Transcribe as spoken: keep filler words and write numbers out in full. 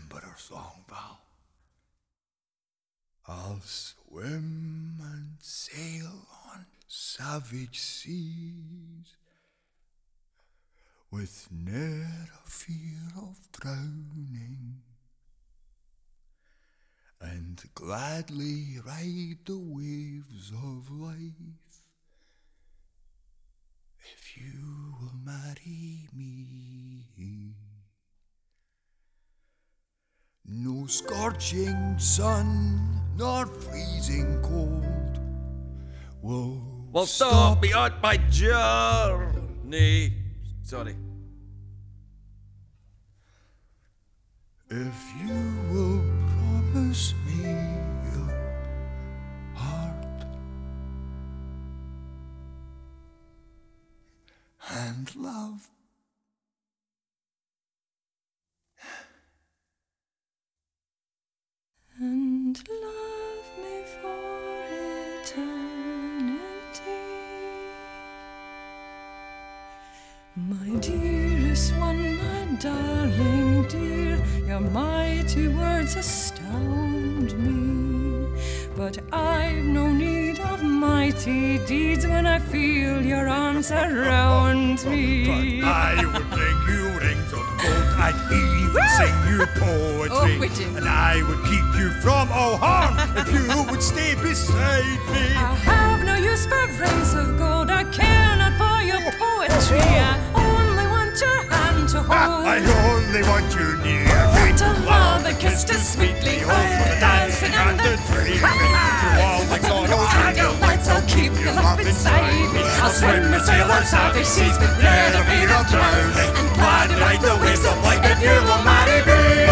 remember our song, Val. I'll swim and sail on savage seas, with ne'er a fear of drowning, and gladly ride the waves of life, if you will marry me. No scorching sun nor freezing cold will Well, stop me on my journey. Sorry. if you will promise me your heart and love. And love me for eternity. My dearest one, my darling dear, your mighty words astound me. But I've no need of mighty deeds when I feel your arms around me. But I would bring you rings of gold, I'd even sing you poetry, Oh, Whitty. and I would keep you from all harm if you would stay beside me. I have no use for rings of gold, I care not for your poetry. I only want your hand to hold. I only want you near me, to love and kiss to sweetly hold, for the dancing and the dreaming, through all my sorrows and delights. I'll keep your love inside me. I'll swim and sail on savage seas with never fear of drowning, and gladly ride the waves of life if you will marry me.